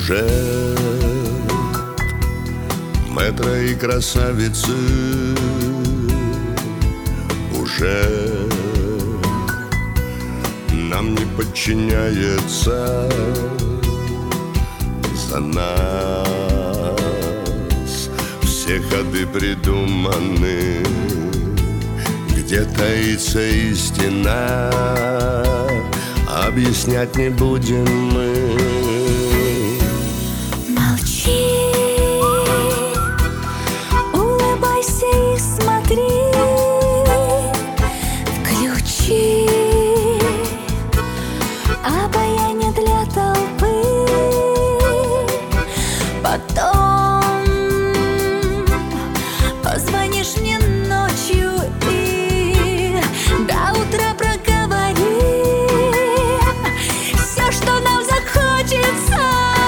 Мэтра и красавицы уже нам не подчиняется. За нас все ходы придуманы, где таится истина, объяснять не будем мы. Молчи, улыбайся и смотри, включи обаяние для толпы. Потом позвонишь мне ночью и до утра проговорим все, что нам захочется.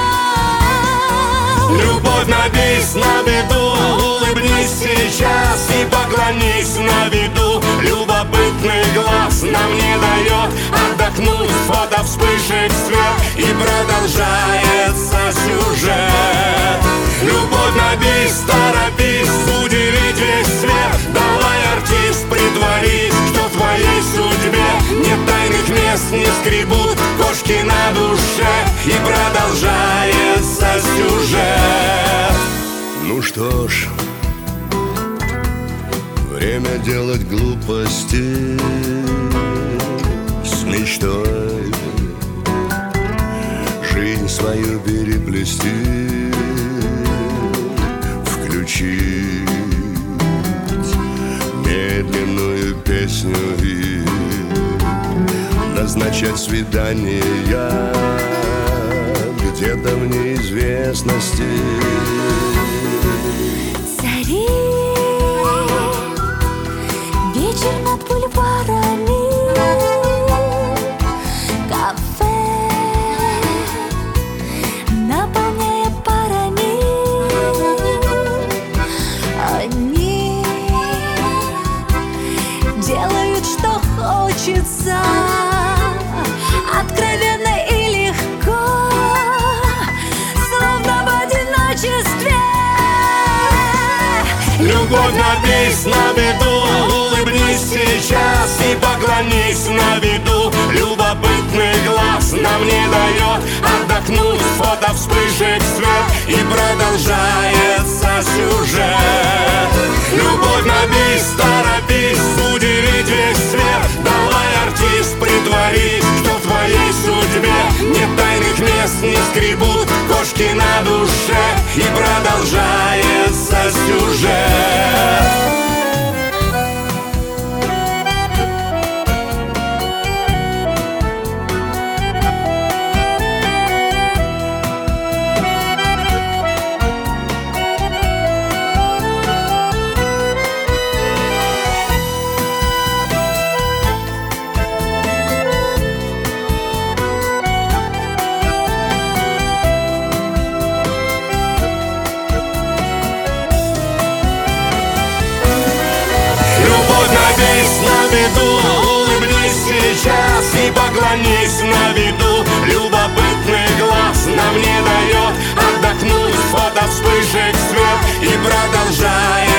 Любовь на бис, на виду, улыбнись сейчас и поклонись на виду. Любопытный глаз нам не дает отдохнуть, фото вспышек свет и продолжается сюжет. Любовь на бис, торопись, удивить весь свет. Давай, артист, притворись, что в твоей судьбе нет тайных мест, не скребут кошки на душе и продолжается сюжет. Ну что ж, время делать глупости с мечтой, жизнь свою переплести, включить медленную песню и назначать свидания где-то в неизвестности. Цари вечер над бульварами, кафе наполняя парами. Они делают, что хочется, откровенно и легко, словно в одиночестве. Любовь на бис, на виду, улыбнись сейчас и поклонись на виду. Любопытный глаз нам не дает отдохнуть, фото вспышек свет и продолжается сюжет. Любовь на бис, торопись, удивить весь свет. Давай, артист, притворись, что в твоей судьбе нет тайных мест, не скребут кошки на душе и продолжается сюжет. На виду, улыбнись сейчас и поклонись на виду. Любопытный глаз нам не дает отдохнуть, фото вспышек свет и продолжай.